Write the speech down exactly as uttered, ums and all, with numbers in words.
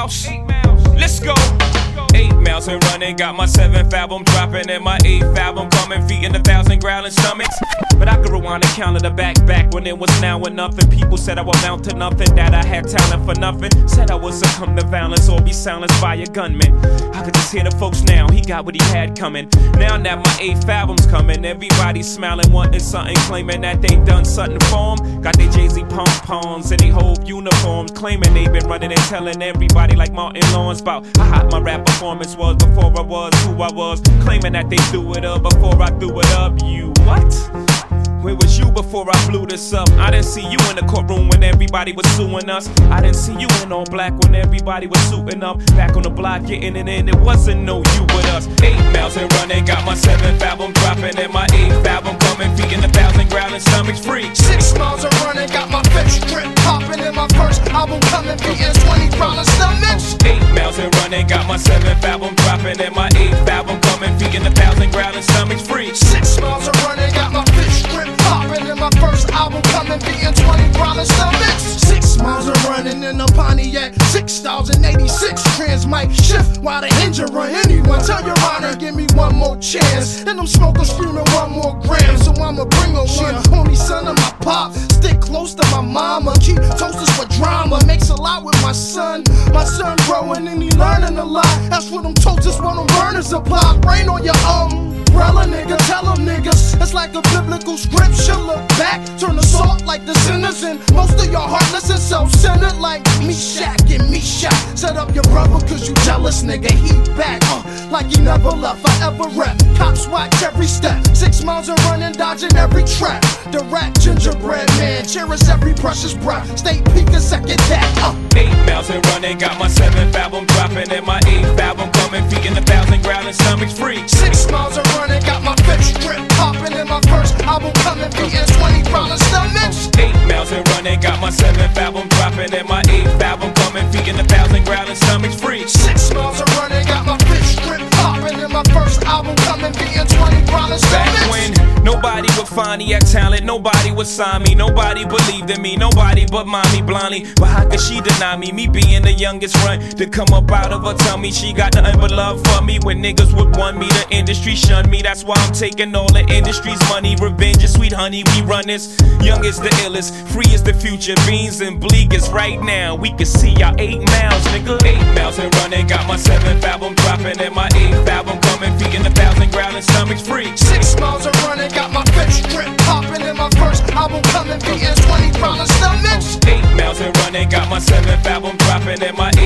miles. Let's go. Eight miles and running, got my seventh album dropping and my eighth album coming, feeding a thousand growling stomachs. But I could rewind and count to the back, back when it was now or nothing. People said I would amount to nothing, that I had talent for nothing. Said I would succumb to violence or be silenced by a gunman. I could just hear the folks now, he got what he had coming. Now that my eighth album's coming, everybody's smiling, wanting something, claiming that they done something for 'em. Got their Jay-Z pom-poms and they whole uniforms, claiming they been running and telling everybody like Martin Lawrence about how hot my rap performance was before I was who I was, claiming that they threw it up before I threw it up. You what? Where was you before I blew this up? I didn't see you in the courtroom when everybody was suing us. I didn't see you in all black when everybody was suiting up. Back on the block getting it in, it wasn't no you but us. Eight miles and running, got my seventh album dropping and my eighth album coming, feeding a thousand growling stomachs free. Six miles and running, got my fifth strip popping and my first album coming, feeding twenty growling stomachs. Eight miles and running, got my seventh album dropping and my eighth album coming, feeding a thousand growling stomachs free. Six miles and running, got my fifth strip popping and my first album coming, beating twenty growling stomachs. Six miles and running in a Pontiac six thousand eighty-six. Trans mic shift while the engine run. Anyone tell your honor, give me one more chance. And I'm smoking, screaming one more gram. So I'ma bring her one. Only son of my pop, stick close to my mama. Keep toasters for drama, makes a lot with my son. My son growing and he learning a lot. That's what them toasters want them burners apply. Rain on your umbrella, nigga. Tell them niggas it's like a biblical scripture. Look back, turn the salt like the sinners. And most of y'all heartless and self-centered like Meshach and Meshach. Set up your brother cause you jealous, nigga. He back, uh, like he never left. I ever rep. Cops watch every step. Six miles and running, dodging every trap. The rat gingerbread man, cherish every precious breath. Stay peeking, second that, uh. Eight miles and running, got my seventh album dropping and my eighth album coming, feeding a thousand growling stomachs free. Six miles and running, got my fifth strip popping and my first album coming, beating twenty growling stomachs. Eight miles and running, got my seventh album dropping and my eighth album coming, feeding a thousand growling stomachs free. Six miles and running, got my fifth strip popping and my first album coming, beating twenty growling stomachs. Back when nobody would find me at talent, nobody would sign me, nobody believed in me, nobody but mommy blindly. But how could she deny me? Me being the youngest run to come up out of her tummy. She got nothing but love for me. When niggas would want me, the industry shunned me. That's why I'm taking all the industry's money. Revenge is sweet honey, we run this. Young is the illest, free is the future. Beans and bleak is right now. We can see y'all eight miles, nigga. Eight miles and running, got my seventh album dropping and my eighth album coming, feeding a thousand growling stomachs free. Six miles and running, got my fifth strip popping and my first album coming, beating twenty growling stomachs. Eight miles and running, got my seventh album dropping and my